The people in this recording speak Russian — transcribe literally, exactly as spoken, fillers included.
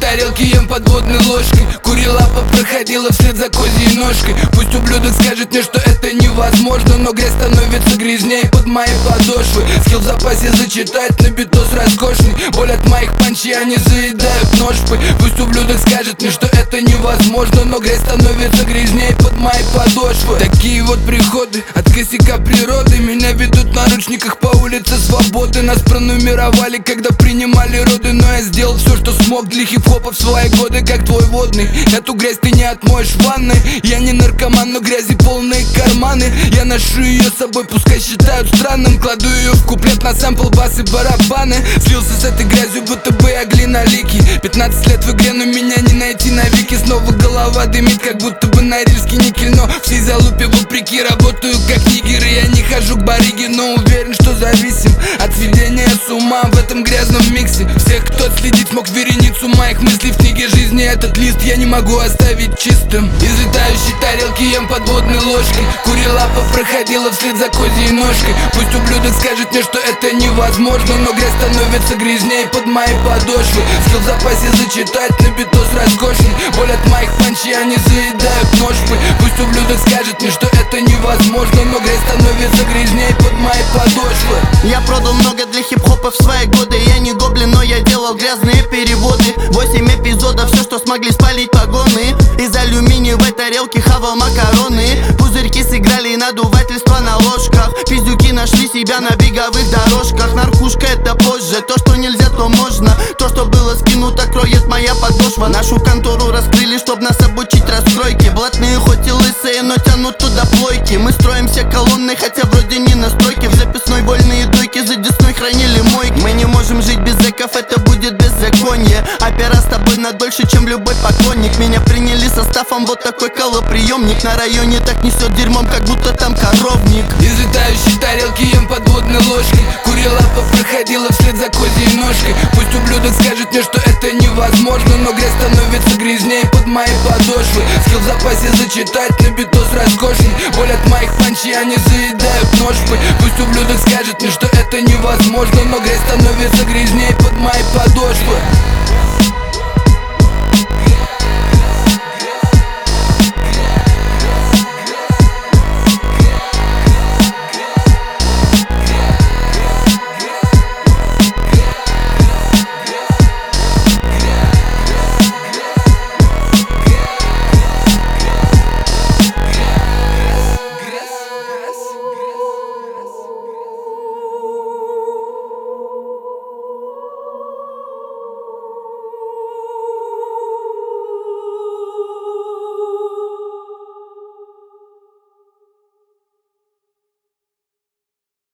тарелки ем подводной ложкой. Курилапа проходила вслед за козьей ножкой. Пусть ублюдок скажет мне, что это невозможно, но грязь становится грязнее под моей подошвы. Скилл в запасе зачитать на битос роскошный. Боль от моих панчей, они заедают ножпы. Пусть ублюдок скажет мне, что это невозможно, но грязь становится грязнее под моей подошвы. Такие вот приходы от косяка природы меня ведут в наручниках по улице свободы. Нас пронумеровали, когда принимали роды, но я сделал все, что смог для хип-хопа в свои годы. Как твой водный, эту грязь ты не отмоешь в ванной. Я не наркоман, но грязи полные карманы. Я ношу ее с собой, пускай считают странным. Кладу ее в куплет на сэмпл, бас и барабаны. Слился с этой грязью, будто бы я глиноликий. Пятнадцать лет в игре, но меня не найти на вики. Снова голова дымит, как будто бы норильский никель. Но всей залупе вопреки работаю как нигер. И я не хожу к барыге, но уверен, что зависим от сведения с ума в этом грязном миксе. Всех, кто следит, смог вереницу моих мыслей в книге жизни. Этот лист я не могу оставить чистым. Из летающей тарелки ем подводной ложкой. Курилапа проходила вслед за козьей ножкой. Пусть ублюдок скажет мне, что это невозможно, но грязь становится грязнее под моей подошвы. Скилл в запасе зачитать на битос роскошный. Боль от моих панчей, они заедают ножпы. Пусть ублюдок скажет мне, что это невозможно, но грязь становится грязнее под моей подошвы. Я продал много для хип-хопа в свои годы. Я не гоблин, но я делал грязные переводы. Восемь эпизодов, все, что смогли спалить погоны. Из алюминиевой тарелки хавал макароны. Пузырьки сыграли и надувательство на ложках. Пиздюки нашли себя на беговых дорожках. Наркушка это позже, то, что нельзя, то можно. То, что было скинуто, кроет моя подошва. Нашу контору раскрыли, чтоб нас обучить расстройке. Блатные хоть и лысые, но тянут туда плойки. Мы строимся колонной, хотя вроде не на стройке. В записной вольные дойки за десной хранили мойки. Мы не можем жить без зэков, это будет беззаконие. Опера с тобой на дольше, чем любой поклонник. Меня приняли составом, вот такой колоприемник. На районе так несет дерьмом, как будто там коровник. Из летающей тарелки ем подводной ложкой. Курилапа проходила вслед за козьей ножкой. Пусть ублюдок скажет мне, что это невозможно, но грязь становится грязнее под моей подошвы. Скилл в запасе зачитать на битос роскошный. Боль от моих панчей, они заедают ножпы. Пусть ублюдок скажет мне, что это невозможно, но грязь становится грязнее под моей подошвы.